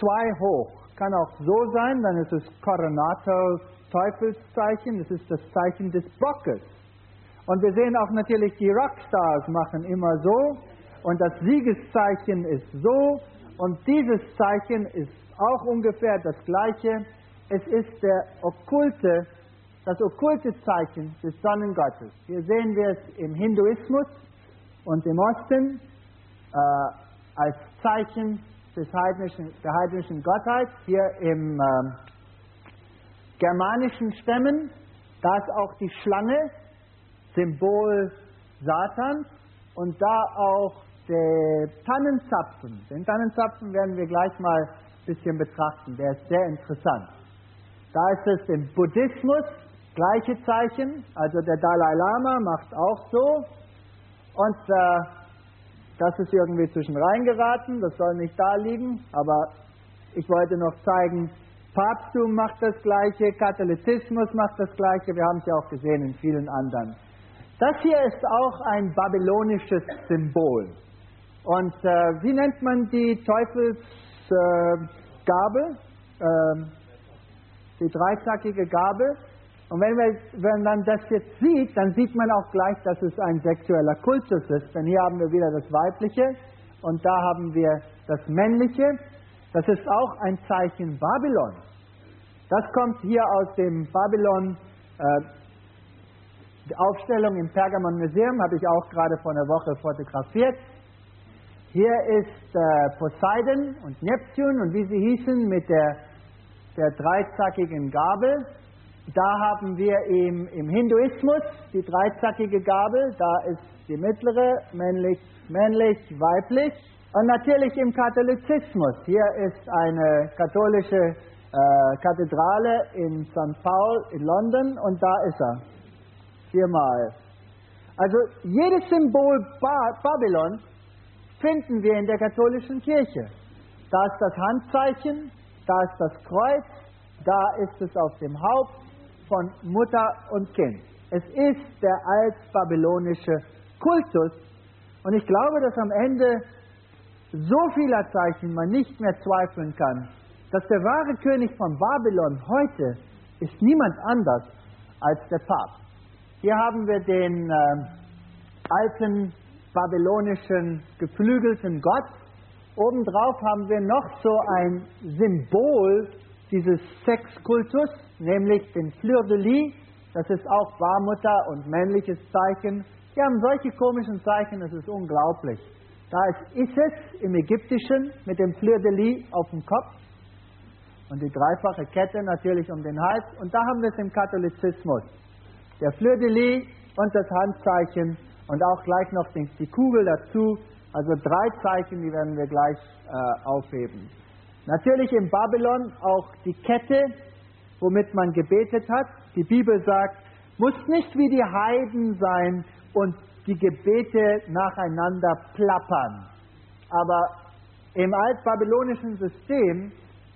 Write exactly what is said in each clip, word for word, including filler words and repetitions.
zwei hoch. Kann auch so sein, dann ist es Coronator Teufelszeichen, das ist das Zeichen des Bockes. Und wir sehen auch natürlich, die Rockstars machen immer so und das Siegeszeichen ist so und dieses Zeichen ist auch ungefähr das gleiche. Es ist der okkulte, das okkulte Zeichen des Sonnengottes. Hier sehen wir es im Hinduismus und im Osten äh, als Zeichen des heidnischen, der heidnischen Gottheit. Hier im äh, germanischen Stämmen, da ist auch die Schlange, Symbol Satans, und da auch der Tannenzapfen. Den Tannenzapfen werden wir gleich mal ein bisschen betrachten, der ist sehr interessant. Da ist es im Buddhismus, gleiche Zeichen, also der Dalai Lama macht auch so, und äh, das ist irgendwie zwischen reingeraten, das soll nicht da liegen, aber ich wollte noch zeigen, Papsttum macht das Gleiche, Katholizismus macht das Gleiche, wir haben es ja auch gesehen in vielen anderen. Das hier ist auch ein babylonisches Symbol. Und äh, wie nennt man die Teufelsgabel? Äh, äh, die dreizackige Gabel. Und wenn, wir, wenn man das jetzt sieht, dann sieht man auch gleich, dass es ein sexueller Kultus ist. Denn hier haben wir wieder das Weibliche und da haben wir das Männliche. Das ist auch ein Zeichen Babylons. Das kommt hier aus dem Babylon, äh, die Aufstellung im Pergamon Museum, habe ich auch gerade vor einer Woche fotografiert. Hier ist äh, Poseidon und Neptun und wie sie hießen mit der, der dreizackigen Gabel. Da haben wir im, im Hinduismus die dreizackige Gabel, da ist die mittlere, männlich, männlich, weiblich. Und natürlich im Katholizismus. Hier ist eine katholische äh, Kathedrale in Sankt Paul in London und da ist er. Viermal. Also jedes Symbol ba- Babylon finden wir in der katholischen Kirche. Da ist das Handzeichen, da ist das Kreuz, da ist es auf dem Haupt von Mutter und Kind. Es ist der altbabylonische Kultus und ich glaube, dass am Ende so vieler Zeichen man nicht mehr zweifeln kann, dass der wahre König von Babylon heute ist niemand anders als der Papst. Hier haben wir den äh, alten babylonischen geflügelten Gott. Obendrauf haben wir noch so ein Symbol dieses Sexkultus, nämlich den Fleur de Lis. Das ist auch Barmutter und männliches Zeichen. Wir haben solche komischen Zeichen, das ist unglaublich. Da ist Isis im Ägyptischen mit dem Fleur de Lis auf dem Kopf und die dreifache Kette natürlich um den Hals. Und da haben wir es im Katholizismus. Der Fleur de Lis und das Handzeichen und auch gleich noch die, die Kugel dazu. Also drei Zeichen, die werden wir gleich äh, aufheben. Natürlich in Babylon auch die Kette, womit man gebetet hat. Die Bibel sagt, muss nicht wie die Heiden sein und die Gebete nacheinander plappern. Aber im altbabylonischen System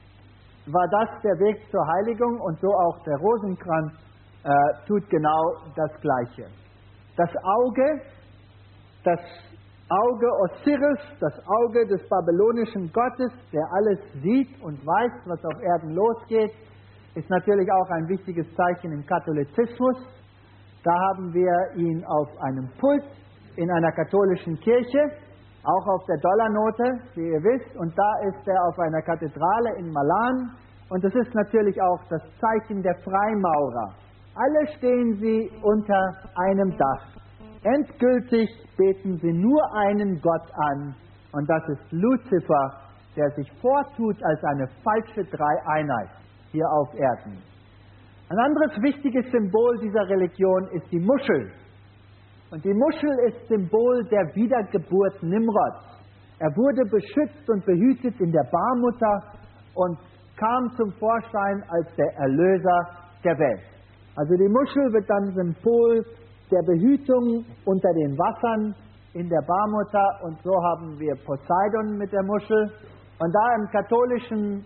war das der Weg zur Heiligung und so auch der Rosenkranz äh, tut genau das Gleiche. Das Auge, das Auge Osiris, das Auge des babylonischen Gottes, der alles sieht und weiß, was auf Erden losgeht, ist natürlich auch ein wichtiges Zeichen im Katholizismus. Da haben wir ihn auf einem Pult in einer katholischen Kirche, auch auf der Dollarnote, wie ihr wisst, und da ist er auf einer Kathedrale in Milan. Und das ist natürlich auch das Zeichen der Freimaurer. Alle stehen sie unter einem Dach. Endgültig beten sie nur einen Gott an, und das ist Luzifer, der sich vortut als eine falsche Dreieinheit hier auf Erden. Ein anderes wichtiges Symbol dieser Religion ist die Muschel. Und die Muschel ist Symbol der Wiedergeburt Nimrods. Er wurde beschützt und behütet in der Barmutter und kam zum Vorschein als der Erlöser der Welt. Also die Muschel wird dann Symbol der Behütung unter den Wassern in der Barmutter und so haben wir Poseidon mit der Muschel. Und da im katholischen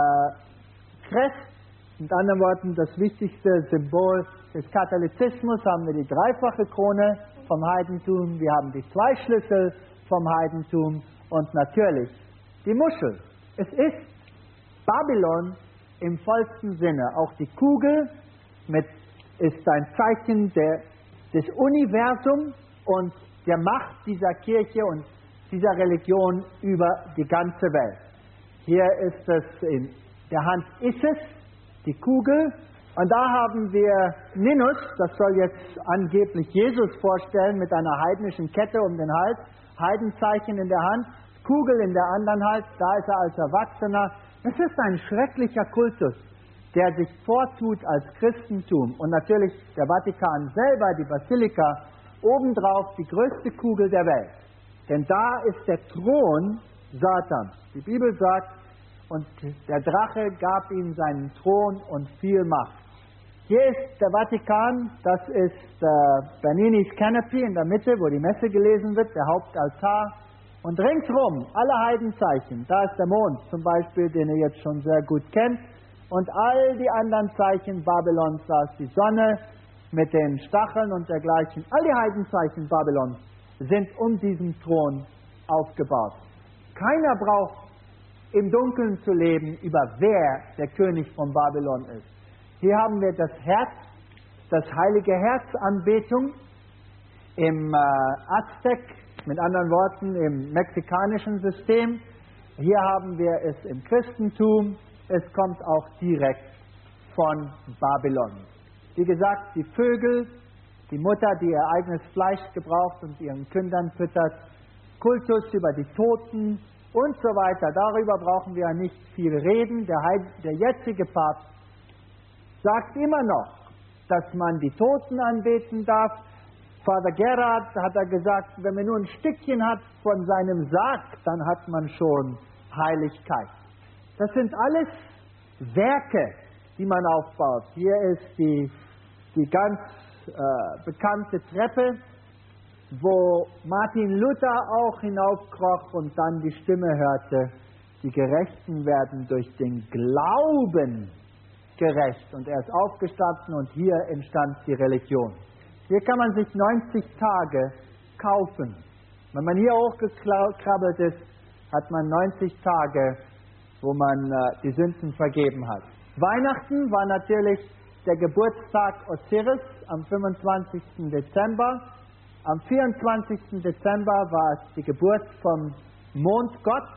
äh, Crest, mit anderen Worten das wichtigste Symbol des Katholizismus, haben wir die dreifache Krone vom Heidentum, wir haben die zwei Schlüssel vom Heidentum und natürlich die Muschel. Es ist Babylon im vollsten Sinne. Auch die Kugel mit, ist ein Zeichen der, des Universums und der Macht dieser Kirche und dieser Religion über die ganze Welt. Hier ist es in der Hand Isis, die Kugel, und da haben wir Ninus, das soll jetzt angeblich Jesus vorstellen, mit einer heidnischen Kette um den Hals, Heidenzeichen in der Hand, Kugel in der anderen Hand, da ist er als Erwachsener. Es ist ein schrecklicher Kultus, der sich vortut als Christentum. Und natürlich der Vatikan selber, die Basilika, obendrauf die größte Kugel der Welt. Denn da ist der Thron Satans. Die Bibel sagt, und der Drache gab ihm seinen Thron und viel Macht. Hier ist der Vatikan, das ist äh, Bernini's Canopy in der Mitte, wo die Messe gelesen wird, der Hauptaltar. Und ringsrum alle Heidenzeichen. Da ist der Mond zum Beispiel, den ihr jetzt schon sehr gut kennt. Und all die anderen Zeichen Babylons, da ist die Sonne mit den Stacheln und dergleichen. All die Heidenzeichen Babylons sind um diesen Thron aufgebaut. Keiner braucht im Dunkeln zu leben, über wer der König von Babylon ist. Hier haben wir das Herz, das heilige Herzanbetung im äh, Aztek, mit anderen Worten im mexikanischen System. Hier haben wir es im Christentum. Es kommt auch direkt von Babylon. Wie gesagt, die Vögel, die Mutter, die ihr eigenes Fleisch gebraucht und ihren Kindern füttert, Kultus über die Toten und so weiter. Darüber brauchen wir nicht viel reden. Der, Heil, der jetzige Papst sagt immer noch, dass man die Toten anbeten darf. Vater Gerhard hat er gesagt, wenn man nur ein Stückchen hat von seinem Sarg, dann hat man schon Heiligkeit. Das sind alles Werke, die man aufbaut. Hier ist die, die ganz äh, bekannte Treppe, wo Martin Luther auch hinaufkroch und dann die Stimme hörte, die Gerechten werden durch den Glauben gerecht. Und er ist aufgestanden und hier entstand die Religion. Hier kann man sich neunzig Tage kaufen. Wenn man hier hochgekrabbelt ist, hat man neunzig Tage, wo man äh, die Sünden vergeben hat. Weihnachten war natürlich der Geburtstag Osiris am fünfundzwanzigsten Dezember. Am vierundzwanzigsten Dezember war es die Geburt vom Mondgott.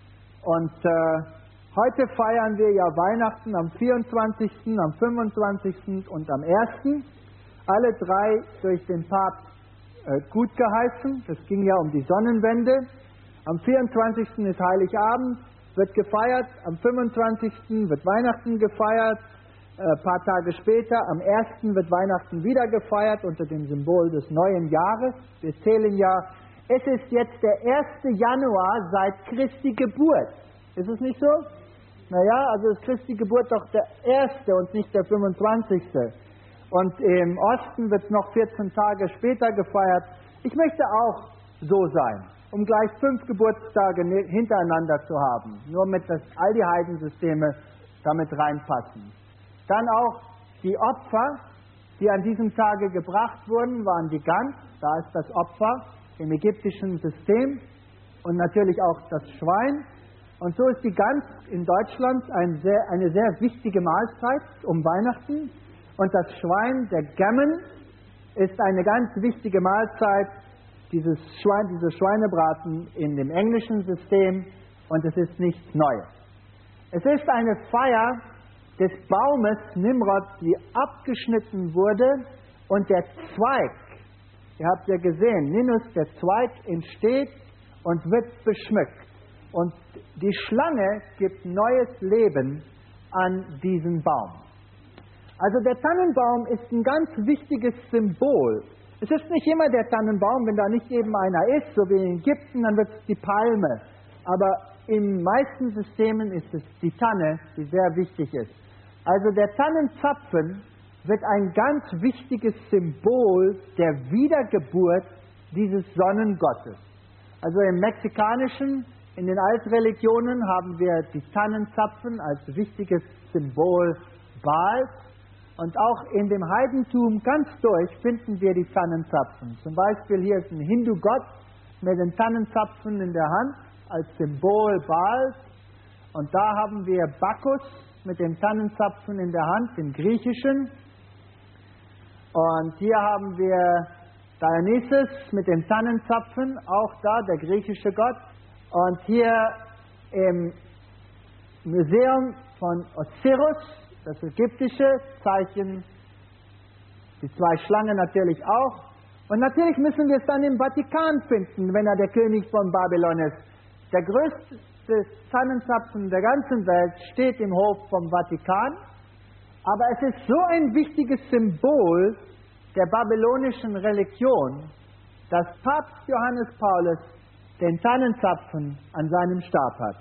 Und äh, heute feiern wir ja Weihnachten am vierundzwanzigsten, am fünfundzwanzigsten und am ersten Alle drei durch den Papst äh, gut geheißen. Das ging ja um die Sonnenwende. Am vierundzwanzigsten ist Heiligabend, wird gefeiert. Am fünfundzwanzigsten wird Weihnachten gefeiert. Ein äh, paar Tage später, am ersten wird Weihnachten wieder gefeiert unter dem Symbol des neuen Jahres. Wir zählen ja, es ist jetzt der erste Januar seit Christi Geburt. Ist es nicht so? Naja, also ist Christi Geburt doch der erste und nicht der fünfundzwanzigste Und im Osten wird es noch vierzehn Tage später gefeiert. Ich möchte auch so sein, um gleich fünf Geburtstage hintereinander zu haben. Nur mit dass all die Heidensysteme damit reinpassen. Dann auch die Opfer, die an diesem Tage gebracht wurden, waren die Gans. Da ist das Opfer im ägyptischen System. Und natürlich auch das Schwein. Und so ist die Gans in Deutschland ein sehr, eine sehr wichtige Mahlzeit um Weihnachten. Und das Schwein, der Gammon, ist eine ganz wichtige Mahlzeit, dieses Schwein, dieser Schweinebraten in dem englischen System. Und es ist nichts Neues. Es ist eine Feier des Baumes Nimrod, die abgeschnitten wurde. Und der Zweig, ihr habt ja gesehen, Ninus, der Zweig entsteht und wird beschmückt. Und die Schlange gibt neues Leben an diesen Baum. Also der Tannenbaum ist ein ganz wichtiges Symbol. Es ist nicht immer der Tannenbaum, wenn da nicht eben einer ist, so wie in Ägypten, dann wird es die Palme. Aber in meisten Systemen ist es die Tanne, die sehr wichtig ist. Also der Tannenzapfen wird ein ganz wichtiges Symbol der Wiedergeburt dieses Sonnengottes. Also im Mexikanischen, in den Altreligionen haben wir die Tannenzapfen als wichtiges Symbol Baals. Und auch in dem Heidentum ganz durch finden wir die Tannenzapfen. Zum Beispiel hier ist ein Hindu-Gott mit den Tannenzapfen in der Hand als Symbol Baals. Und da haben wir Bacchus mit dem Tannenzapfen in der Hand, im Griechischen. Und hier haben wir Dionysus mit dem Tannenzapfen, auch da der griechische Gott. Und hier im Museum von Osiris, das ägyptische Zeichen, die zwei Schlangen natürlich auch. Und natürlich müssen wir es dann im Vatikan finden, wenn er der König von Babylon ist. Der größte Tannenzapfen der ganzen Welt steht im Hof vom Vatikan. Aber es ist so ein wichtiges Symbol der babylonischen Religion, dass Papst Johannes Paulus den Tannenzapfen an seinem Stab hat.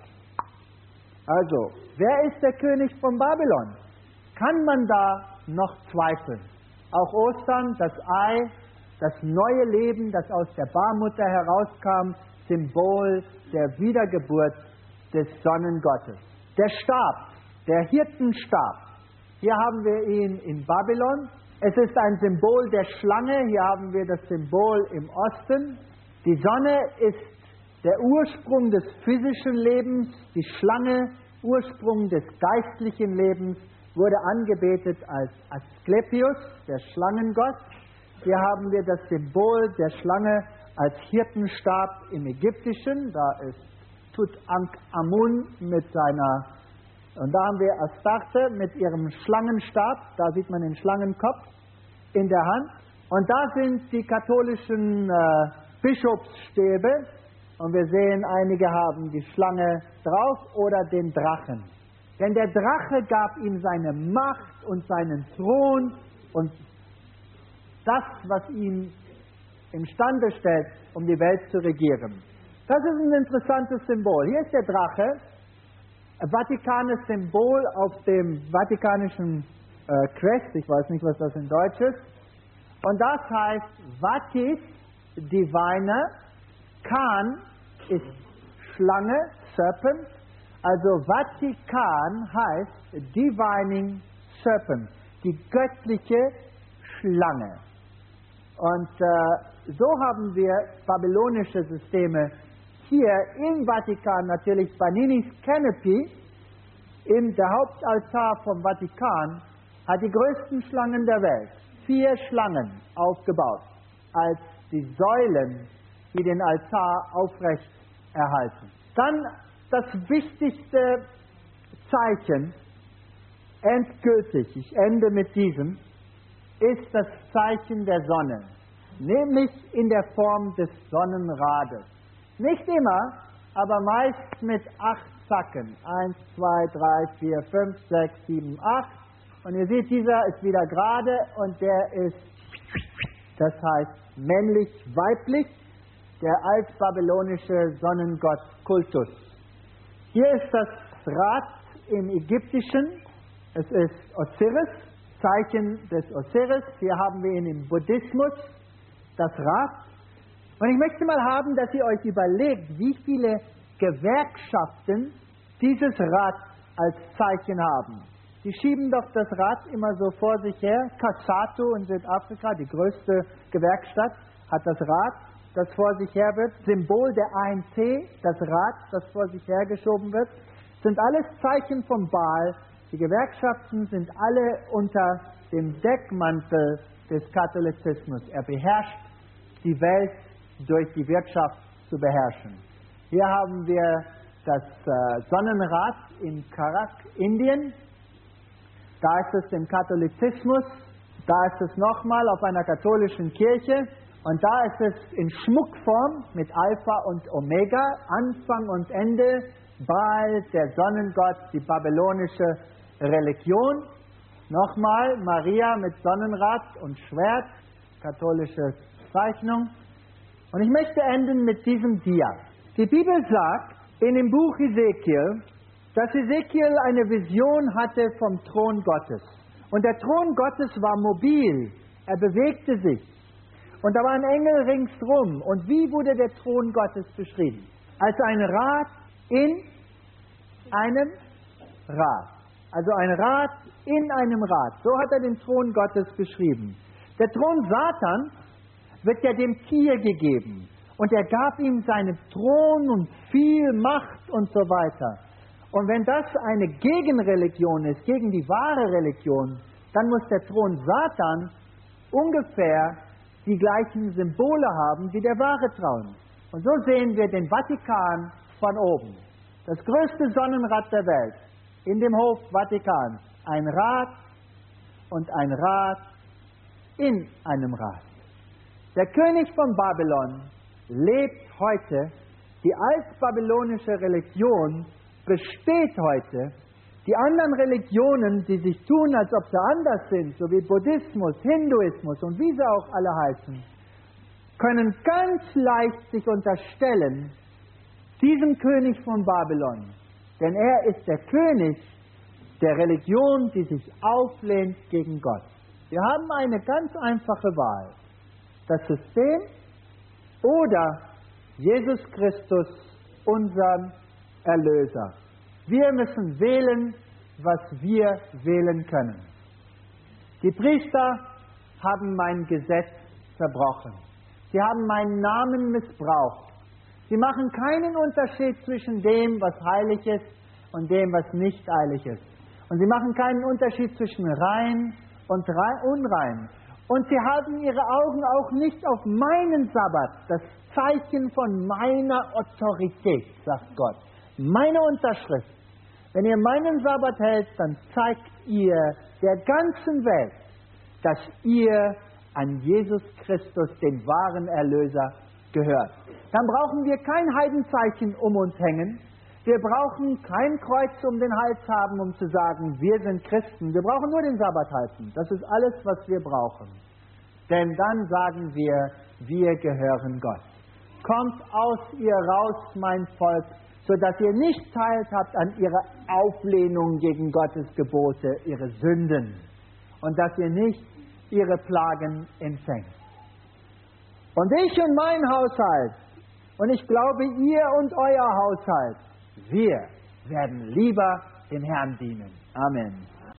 Also, wer ist der König von Babylon? Kann man da noch zweifeln? Auch Ostern, das Ei, das neue Leben, das aus der Barmutter herauskam, Symbol der Wiedergeburt des Sonnengottes. Der Stab, der Hirtenstab. Hier haben wir ihn in Babylon. Es ist ein Symbol der Schlange. Hier haben wir das Symbol im Osten. Die Sonne ist der Ursprung des physischen Lebens. Die Schlange, Ursprung des geistlichen Lebens, wurde angebetet als Asklepios, der Schlangengott. Hier haben wir das Symbol der Schlange als Hirtenstab im Ägyptischen. Da ist Tutanchamun mit seiner, und da haben wir Astarte mit ihrem Schlangenstab. Da sieht man den Schlangenkopf in der Hand. Und da sind die katholischen äh, Bischofsstäbe. Und wir sehen, einige haben die Schlange drauf oder den Drachen. Denn der Drache gab ihm seine Macht und seinen Thron und das, was ihn imstande stellt, um die Welt zu regieren. Das ist ein interessantes Symbol. Hier ist der Drache, ein vatikanes Symbol auf dem vatikanischen äh, Crest. Ich weiß nicht, was das in Deutsch ist. Und das heißt Vatis, Diviner. Kan ist Schlange, Serpent. Also Vatikan heißt Divining Serpent, die göttliche Schlange. Und äh, so haben wir babylonische Systeme hier im Vatikan, natürlich Baninis Canopy, in der Hauptaltar vom Vatikan, hat die größten Schlangen der Welt. Vier Schlangen aufgebaut, als die Säulen, die den Altar aufrecht erhalten. Dann das wichtigste Zeichen, endgültig, ich ende mit diesem, ist das Zeichen der Sonne, nämlich in der Form des Sonnenrades. Nicht immer, aber meist mit acht Zacken. Eins, zwei, drei, vier, fünf, sechs, sieben, acht. Und ihr seht, dieser ist wieder gerade und der ist, das heißt männlich-weiblich, der altbabylonische Sonnengott-Kultus. Hier ist das Rad im Ägyptischen. Es ist Osiris, Zeichen des Osiris. Hier haben wir ihn im Buddhismus, das Rad. Und ich möchte mal haben, dass ihr euch überlegt, wie viele Gewerkschaften dieses Rad als Zeichen haben. Die schieben doch das Rad immer so vor sich her. Kasatu in Südafrika, die größte Gewerkschaft, hat das Rad, das vor sich her wird. Symbol der A N C, das Rad, das vor sich hergeschoben wird, sind alles Zeichen vom Baal. Die Gewerkschaften sind alle unter dem Deckmantel des Katholizismus. Er beherrscht die Welt durch die Wirtschaft zu beherrschen. Hier haben wir das äh, Sonnenrad in Karak, Indien. Da ist es im Katholizismus. Da ist es nochmal auf einer katholischen Kirche. Und da ist es in Schmuckform mit Alpha und Omega, Anfang und Ende, Baal, der Sonnengott, die babylonische Religion. Nochmal Maria mit Sonnenrad und Schwert, katholische Zeichnung. Und ich möchte enden mit diesem Dia. Die Bibel sagt in dem Buch Ezekiel, dass Ezekiel eine Vision hatte vom Thron Gottes. Und der Thron Gottes war mobil, er bewegte sich. Und da waren Engel ringsrum. Und wie wurde der Thron Gottes beschrieben? Als ein Rad in einem Rad. Also ein Rad in einem Rad. So hat er den Thron Gottes beschrieben. Der Thron Satan wird ja dem Tier gegeben. Und er gab ihm seinen Thron und viel Macht und so weiter. Und wenn das eine Gegenreligion ist, gegen die wahre Religion, dann muss der Thron Satan ungefähr die gleichen Symbole haben wie der wahre Thron. Und so sehen wir den Vatikan von oben. Das größte Sonnenrad der Welt. In dem Hof Vatikans. Ein Rad und ein Rad in einem Rad. Der König von Babylon lebt heute. Die altbabylonische Religion besteht heute. Die anderen Religionen, die sich tun, als ob sie anders sind, so wie Buddhismus, Hinduismus und wie sie auch alle heißen, können ganz leicht sich unterstellen diesem König von Babylon. Denn er ist der König der Religion, die sich auflehnt gegen Gott. Wir haben eine ganz einfache Wahl. Das System oder Jesus Christus, unseren Erlöser. Wir müssen wählen, was wir wählen können. Die Priester haben mein Gesetz zerbrochen. Sie haben meinen Namen missbraucht. Sie machen keinen Unterschied zwischen dem, was heilig ist, und dem, was nicht heilig ist. Und sie machen keinen Unterschied zwischen rein und unrein. Und sie haben ihre Augen auch nicht auf meinen Sabbat, das Zeichen von meiner Autorität, sagt Gott. Meine Unterschrift. Wenn ihr meinen Sabbat hält, dann zeigt ihr der ganzen Welt, dass ihr an Jesus Christus, den wahren Erlöser, gehört. Dann brauchen wir kein Heidenzeichen um uns hängen. Wir brauchen kein Kreuz um den Hals haben, um zu sagen, wir sind Christen. Wir brauchen nur den Sabbat halten. Das ist alles, was wir brauchen. Denn dann sagen wir, wir gehören Gott. Kommt aus ihr raus, mein Volk, sodass ihr nicht teil habt an ihrer Auflehnung gegen Gottes Gebote, ihre Sünden, und dass ihr nicht ihre Plagen empfängt. Und ich und mein Haushalt, und ich glaube, ihr und euer Haushalt, wir werden lieber dem Herrn dienen. Amen.